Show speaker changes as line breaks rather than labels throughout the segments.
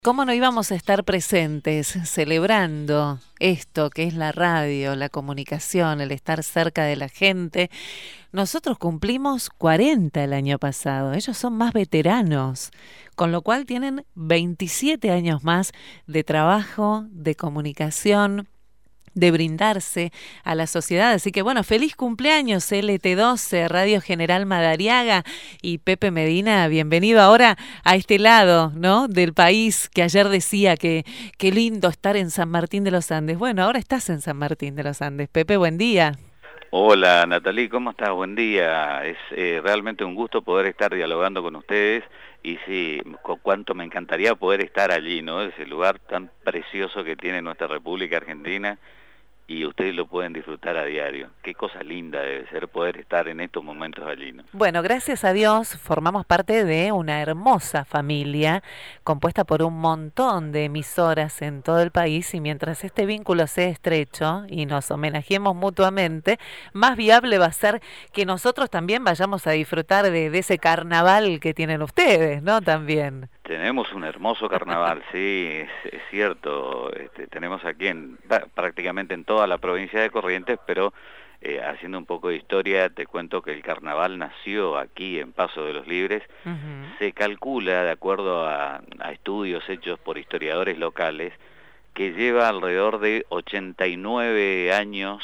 ¿Cómo no íbamos a estar presentes celebrando esto que es la radio, la comunicación, el estar cerca de la gente? Nosotros cumplimos 40 el año pasado, ellos son más veteranos, con lo cual tienen 27 años más de trabajo, de comunicación, de brindarse a la sociedad. Así que bueno, feliz cumpleaños LT12, Radio General Madariaga, y Pepe Medina, bienvenido ahora a este lado, ¿no?, del país, que ayer decía que qué lindo estar en San Martín de los Andes. Bueno, ahora estás en San Martín de los Andes. Pepe, buen día.
Hola Natalie, ¿cómo estás? Buen día. Es realmente un gusto poder estar dialogando con ustedes y sí, con cuánto me encantaría poder estar allí, ¿no? Ese lugar tan precioso que tiene nuestra República Argentina y ustedes lo pueden disfrutar a diario. Qué cosa linda debe ser poder estar en estos momentos allí, ¿no?
Bueno, gracias a Dios formamos parte de una hermosa familia compuesta por un montón de emisoras en todo el país, y mientras este vínculo sea estrecho y nos homenajemos mutuamente, más viable va a ser que nosotros también vayamos a disfrutar de ese carnaval que tienen ustedes, ¿no? También.
Tenemos un hermoso carnaval, sí, es cierto. Tenemos aquí prácticamente en toda la provincia de Corrientes, pero haciendo un poco de historia, te cuento que el carnaval nació aquí en Paso de los Libres.
Ujú.
Se calcula, de acuerdo a estudios hechos por historiadores locales, que lleva alrededor de 89 años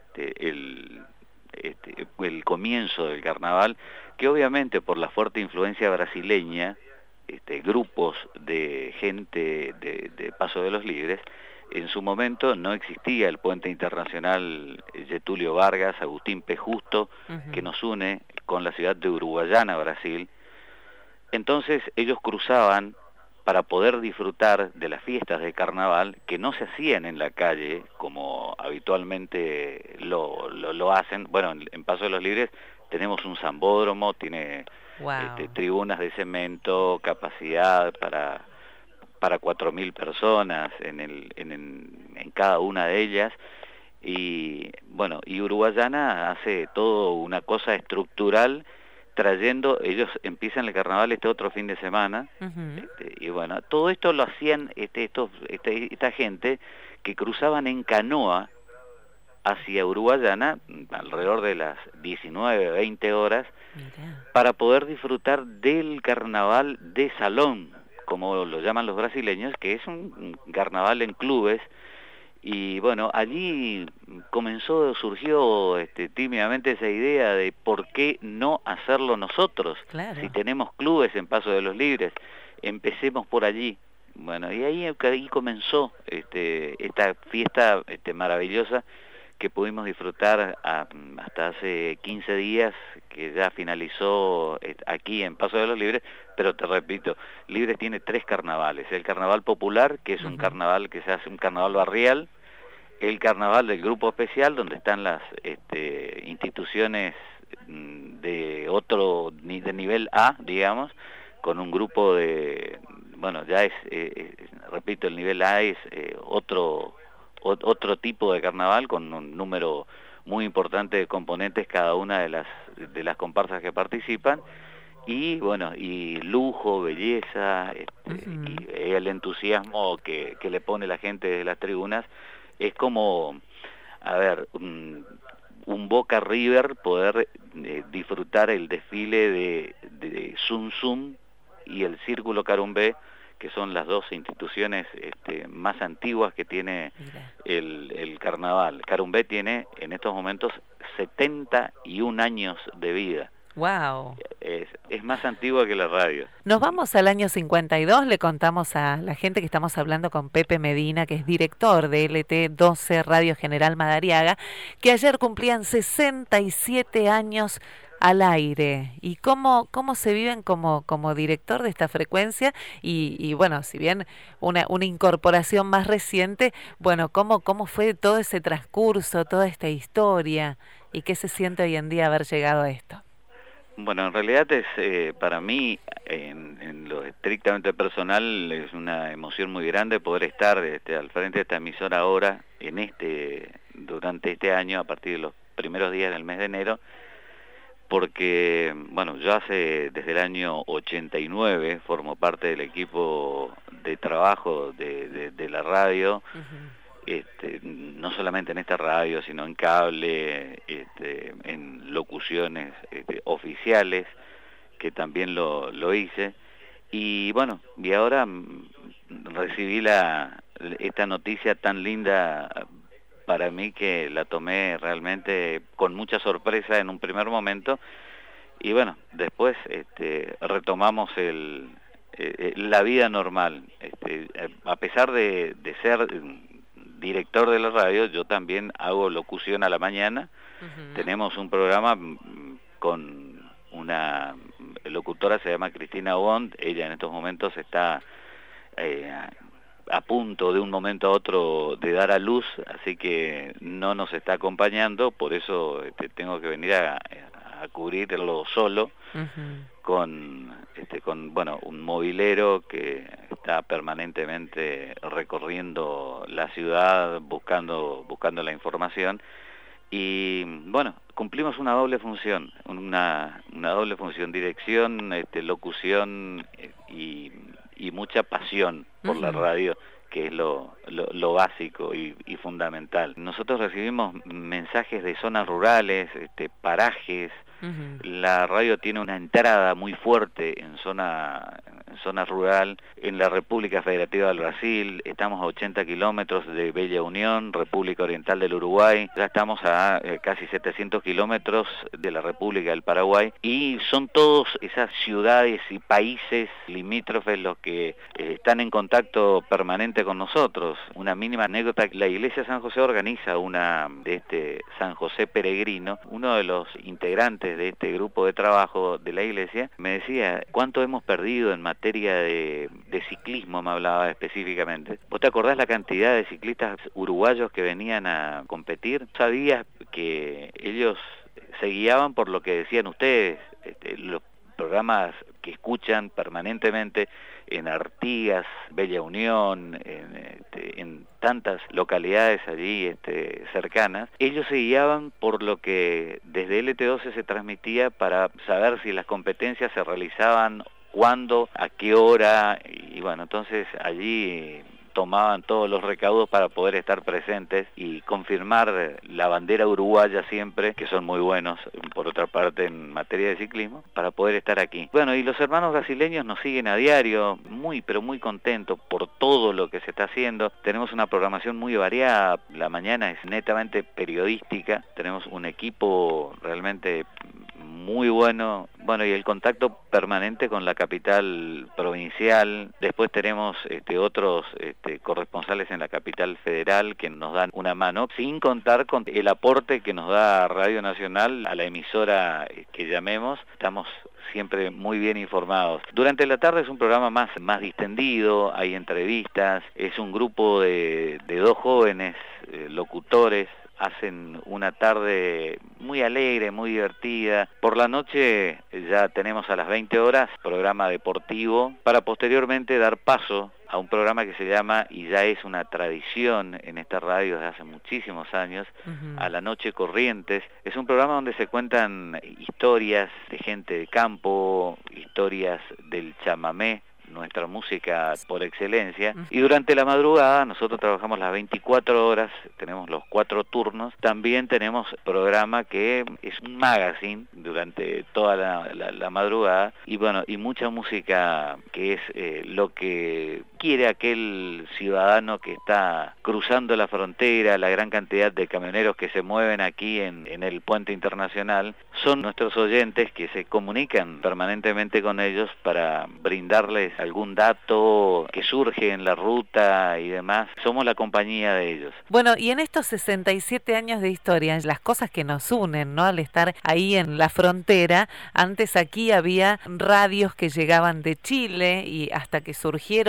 el comienzo del carnaval, que obviamente por la fuerte influencia brasileña, grupos de gente de Paso de los Libres, en su momento no existía el puente internacional Getúlio Vargas, Agustín P. Justo, que
Ujú.
nos une con la ciudad de Uruguayana, Brasil. Entonces ellos cruzaban para poder disfrutar de las fiestas de carnaval, que no se hacían en la calle como habitualmente lo hacen. Bueno, en Paso de los Libres tenemos un sambódromo, tiene
Wow.
tribunas de cemento, capacidad para 4.000 personas en cada una de ellas. Y bueno, y Uruguayana hace todo una cosa estructural, trayendo, ellos empiezan el carnaval este otro fin de semana,
Ujú.
y bueno, todo esto lo hacían esta gente que cruzaban en canoa hacia Uruguayana alrededor de las 19, 20 horas,
Mira.
para poder disfrutar del carnaval de salón, como lo llaman los brasileños, que es un carnaval en clubes. Y bueno, allí surgió tímidamente esa idea de por qué no hacerlo nosotros, si
Claro.
tenemos clubes en Paso de los Libres, empecemos por allí. Bueno, y ahí comenzó esta fiesta maravillosa, que pudimos disfrutar hasta hace 15 días, que ya finalizó aquí en Paso de los Libres. Pero te repito, Libres tiene 3 carnavales: el carnaval popular, que es un
Ujú.
carnaval que se hace, un carnaval barrial; el carnaval del grupo especial, donde están las instituciones de nivel A, digamos, con un grupo bueno, ya repito, el nivel A es otro tipo de carnaval, con un número muy importante de componentes, cada una de las comparsas que participan. Y bueno, y lujo, belleza, y
Ujú.
el entusiasmo que le pone la gente de las tribunas. Es como, a ver, un Boca River poder disfrutar el desfile de Zum Zum y el Círculo Carumbé, que son las dos instituciones más antiguas que tiene
Mira.
el carnaval. Carumbé tiene en estos momentos 71 años de vida.
Wow.
Es más antigua que la radio.
Nos vamos al año 52, le contamos a la gente que estamos hablando con Pepe Medina, que es director de LT12 Radio General Madariaga, que ayer cumplían 67 años al aire. ¿Y cómo se viven como director de esta frecuencia? Y bueno, si bien una incorporación más reciente, bueno, ¿cómo fue todo ese transcurso, toda esta historia? ¿Y qué se siente hoy en día haber llegado a esto?
Bueno, en realidad para mí, en lo estrictamente personal, es una emoción muy grande poder estar al frente de esta emisora ahora, durante este año, a partir de los primeros días del mes de enero, porque, bueno, yo desde el año 89 formo parte del equipo de trabajo de la radio, no solamente en esta radio, sino en cable, en locuciones oficiales, que también lo hice. Y bueno, y ahora recibí esta noticia tan linda para mí, que la tomé realmente con mucha sorpresa en un primer momento, y bueno, después retomamos la vida normal. A pesar de ser director de la radio, yo también hago locución a la mañana. Tenemos un programa con una locutora, se llama Cristina Bond. Ella en estos momentos está a punto de un momento a otro de dar a luz, así que no nos está acompañando, por eso tengo que venir a cubrirlo solo, con bueno, un movilero que está permanentemente recorriendo la ciudad buscando la información. Y bueno, cumplimos una doble función, una doble función: dirección, locución y mucha pasión por la radio, que es lo básico y fundamental. Nosotros recibimos mensajes de zonas rurales, parajes. La radio tiene una entrada muy fuerte en zona rural, en la República Federativa del Brasil. Estamos a 80 kilómetros de Bella Unión, República Oriental del Uruguay. Ya estamos a casi 700 kilómetros de la República del Paraguay, y son todas esas ciudades y países limítrofes los que están en contacto permanente con nosotros. Una mínima anécdota: la Iglesia San José organiza una de San José Peregrino. Uno de los integrantes de este grupo de trabajo de la iglesia me decía cuánto hemos perdido en materia de ciclismo. Me hablaba específicamente. ¿Vos te acordás la cantidad de ciclistas uruguayos que venían a competir? ¿Sabías que ellos se guiaban por lo que decían ustedes? Los programas que escuchan permanentemente en Artigas, Bella Unión, en tantas localidades allí cercanas, ellos se guiaban por lo que desde LT12 se transmitía, para saber si las competencias se realizaban, cuándo, a qué hora, y bueno, entonces allí tomaban todos los recaudos para poder estar presentes y confirmar la bandera uruguaya siempre, que son muy buenos, por otra parte, en materia de ciclismo, para poder estar aquí. Bueno, y los hermanos brasileños nos siguen a diario, pero muy contentos por todo lo que se está haciendo. Tenemos una programación muy variada. La mañana es netamente periodística, tenemos un equipo realmente muy bueno, y el contacto permanente con la capital provincial. Después tenemos otros corresponsales en la capital federal que nos dan una mano, sin contar con el aporte que nos da Radio Nacional a la emisora que llamemos. Estamos siempre muy bien informados. Durante la tarde es un programa más distendido, hay entrevistas, es un grupo de 2 jóvenes locutores. Hacen una tarde muy alegre, muy divertida. Por la noche ya tenemos a las 20 horas programa deportivo, para posteriormente dar paso a un programa que se llama, y ya es una tradición en esta radio desde hace muchísimos años, A la Noche Corrientes. Es un programa donde se cuentan historias de gente de campo, historias del chamamé, nuestra música por excelencia, y durante la madrugada nosotros trabajamos las 24 horas, tenemos los 4 turnos. También tenemos programa que es un magazine durante toda la madrugada, y bueno, y mucha música que es lo que quiere aquel ciudadano que está cruzando la frontera. La gran cantidad de camioneros que se mueven aquí en el puente internacional son nuestros oyentes, que se comunican permanentemente con ellos para brindarles algún dato que surge en la ruta y demás. Somos la compañía de ellos.
Bueno, y en estos 67 años de historia, las cosas que nos unen, ¿no? Al estar ahí en la frontera, antes aquí había radios que llegaban de Chile, y hasta que surgieron las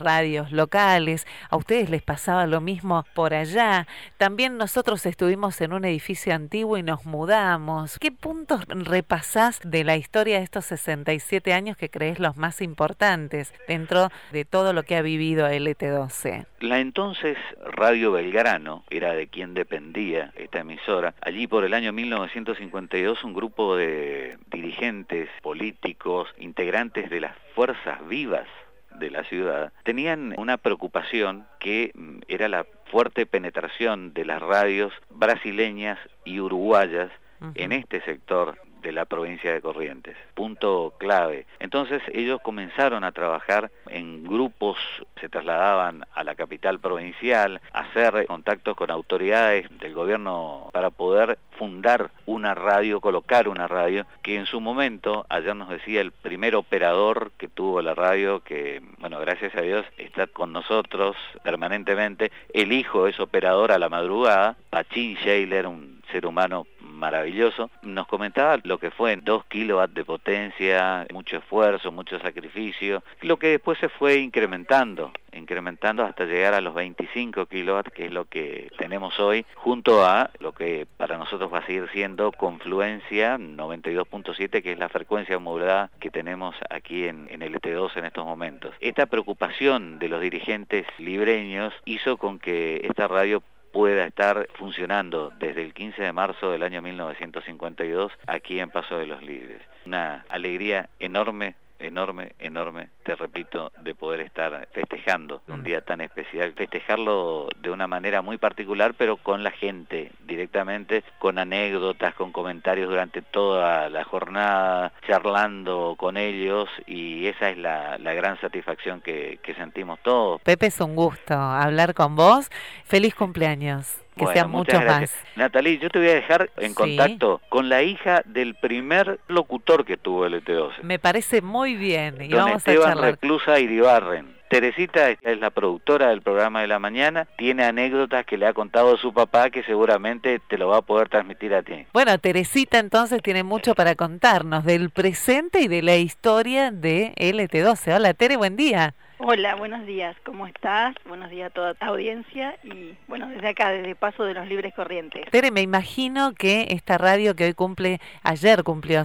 radios locales. A ustedes les pasaba lo mismo por allá. También nosotros estuvimos en un edificio antiguo y nos mudamos. ¿Qué puntos repasás de la historia de estos 67 años que crees los más importantes dentro de todo lo que ha vivido LT12?
La entonces Radio Belgrano era de quien dependía esta emisora. Allí por el año 1952 un grupo de dirigentes políticos, integrantes de las fuerzas vivas de la ciudad, tenían una preocupación que era la fuerte penetración de las radios brasileñas y uruguayas en este sector de la provincia de Corrientes, punto clave. Entonces ellos comenzaron a trabajar en grupos, se trasladaban a la capital provincial, a hacer contactos con autoridades del gobierno para poder fundar una radio, colocar una radio, que en su momento, ayer nos decía el primer operador que tuvo la radio, que bueno, gracias a Dios está con nosotros permanentemente, el hijo es operador a la madrugada, Pachín Scheiler, un ser humano maravilloso, nos comentaba lo que fue 2 kilowatts de potencia, mucho esfuerzo, mucho sacrificio, lo que después se fue incrementando hasta llegar a los 25 kilowatts, que es lo que tenemos hoy, junto a lo que para nosotros va a seguir siendo Confluencia 92.7, que es la frecuencia modulada que tenemos aquí en LT2 en estos momentos. Esta preocupación de los dirigentes libreños hizo con que esta radio pueda estar funcionando desde el 15 de marzo del año 1952 aquí en Paso de los Libres. Una alegría enorme, te repito, de poder estar festejando un día tan especial, festejarlo de una manera muy particular, pero con la gente directamente, con anécdotas, con comentarios durante toda la jornada, charlando con ellos, y esa es la gran satisfacción que sentimos todos.
Pepe, es un gusto hablar con vos. Feliz cumpleaños. Que bueno, sean muchos más.
Natalie, yo te voy a dejar en contacto con la hija del primer locutor que tuvo el LT12.
Me parece muy bien. Y
Don
vamos
Esteban
a charlar.
Reclusa Iribarren. Teresita es la productora del programa de la mañana, tiene anécdotas que le ha contado su papá que seguramente te lo va a poder transmitir a ti.
Bueno, Teresita entonces tiene mucho para contarnos del presente y de la historia de LT12. Hola Tere, buen día.
Hola, buenos días, ¿cómo estás? Buenos días a toda tu audiencia y bueno, desde acá, desde Paso de los Libres Corrientes.
Tere, me imagino que esta radio que ayer cumplió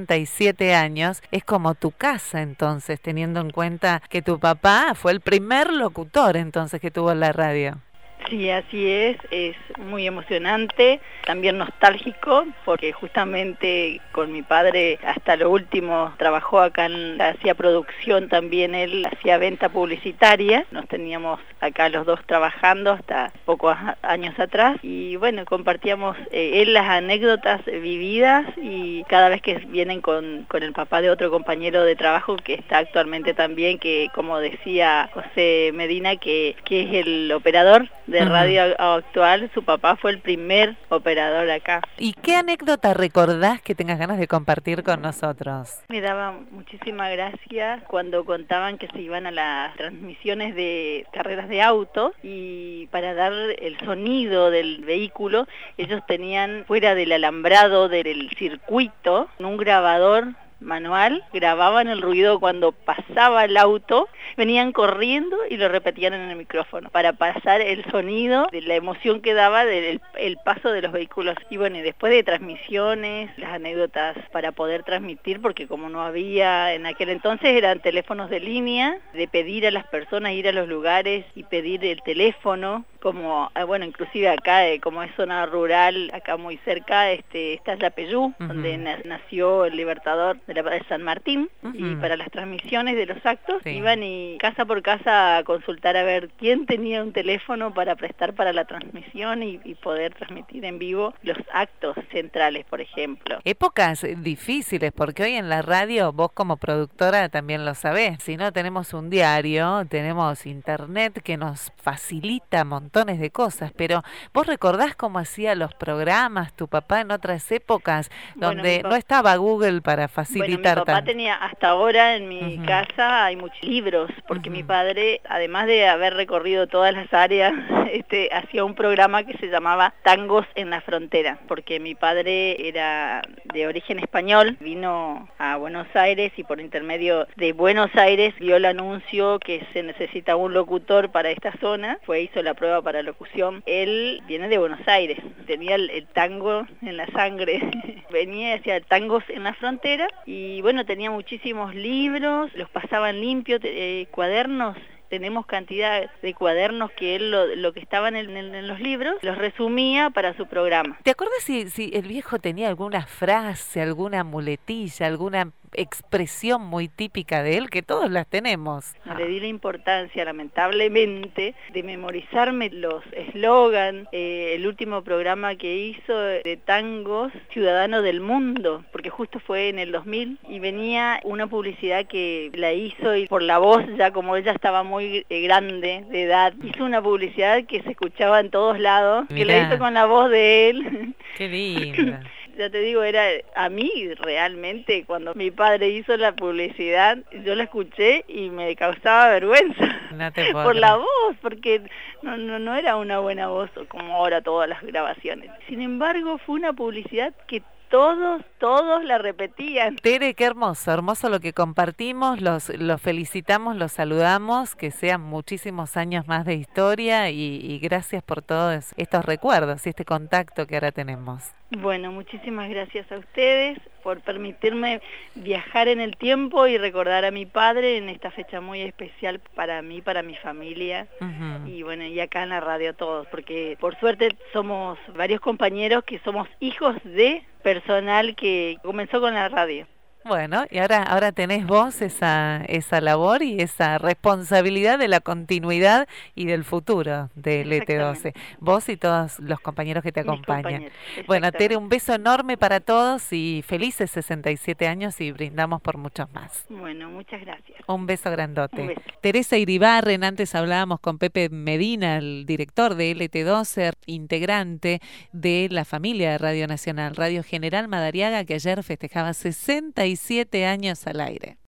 67 años, es como tu casa entonces, teniendo en cuenta que tu papá fue el primer locutor entonces que tuvo la radio.
Sí, así es muy emocionante, también nostálgico, porque justamente con mi padre hasta lo último trabajó acá, hacía producción también, él hacía venta publicitaria, nos teníamos acá los dos trabajando hasta pocos años atrás, y bueno, compartíamos él las anécdotas vividas, y cada vez que vienen con el papá de otro compañero de trabajo que está actualmente también, que como decía José Medina, que es el operador de radio actual, su papá fue el primer operador acá.
¿Y qué anécdota recordás que tengas ganas de compartir con nosotros?
Me daba muchísima gracia cuando contaban que se iban a las transmisiones de carreras de auto y para dar el sonido del vehículo, ellos tenían fuera del alambrado del circuito un grabador manual, grababan el ruido cuando pasaba el auto, venían corriendo y lo repetían en el micrófono para pasar el sonido de la emoción que daba el paso de los vehículos. Y bueno, y después de transmisiones, las anécdotas para poder transmitir, porque como no había en aquel entonces, eran teléfonos de línea, de pedir a las personas ir a los lugares y pedir el teléfono, como, bueno, inclusive acá, como es zona rural, acá muy cerca, está Yapeyú, donde nació el Libertador de San Martín, y para las transmisiones de los actos iban y casa por casa a consultar a ver quién tenía un teléfono para prestar para la transmisión y poder transmitir en vivo los actos centrales, por ejemplo.
Épocas difíciles, porque hoy en la radio, vos como productora también lo sabés, si no tenemos un diario, tenemos internet que nos facilita montones de cosas, pero ¿vos recordás cómo hacía los programas tu papá en otras épocas donde no estaba Google para facilitar facilitar
mi papá
tanto.
tenía, hasta ahora en mi casa hay muchos libros, porque mi padre, además de haber recorrido todas las áreas, hacía un programa que se llamaba Tangos en la Frontera, porque mi padre era de origen español, vino a Buenos Aires y por intermedio de Buenos Aires vio el anuncio que se necesita un locutor para esta zona, hizo la prueba para locución. Él viene de Buenos Aires, tenía el tango en la sangre, venía y hacía tangos en la frontera y bueno, tenía muchísimos libros, los pasaban limpios, cuadernos. Tenemos cantidad de cuadernos que él, lo que estaban en los libros, los resumía para su programa.
¿Te acuerdas si el viejo tenía alguna frase, alguna muletilla, alguna expresión muy típica de él, que todos las tenemos?
No le di la importancia, lamentablemente, de memorizarme los eslogan, el último programa que hizo de tangos, Ciudadano del Mundo, porque justo fue en el 2000, y venía una publicidad que la hizo y por la voz, ya como ella estaba muy grande de edad, hizo una publicidad que se escuchaba en todos lados, que la hizo con la voz de él.
¡Qué linda!
Ya te digo, era a mí realmente, cuando mi padre hizo la publicidad, yo la escuché y me causaba vergüenza por la voz, porque no era una buena voz como ahora todas las grabaciones. Sin embargo, fue una publicidad que todos la repetían.
Tere, qué hermoso, hermoso lo que compartimos, los felicitamos, los saludamos, que sean muchísimos años más de historia y gracias por todos estos recuerdos y este contacto que ahora tenemos.
Bueno, muchísimas gracias a ustedes por permitirme viajar en el tiempo y recordar a mi padre en esta fecha muy especial para mí, para mi familia y bueno, y acá en la radio todos, porque por suerte somos varios compañeros que somos hijos de personal que comenzó con la radio.
Bueno, y ahora tenés vos esa labor y esa responsabilidad de la continuidad y del futuro del ET12. Vos y todos los compañeros que te acompañan. Bueno, Tere, un beso enorme para todos y felices 67 años y brindamos por muchos más.
Bueno, muchas gracias.
Un beso grandote.
Un beso.
Teresa Iribarren, antes hablábamos con Pepe Medina, el director de LT12, integrante de la familia de Radio Nacional, Radio General Madariaga, que ayer festejaba 67 años al aire.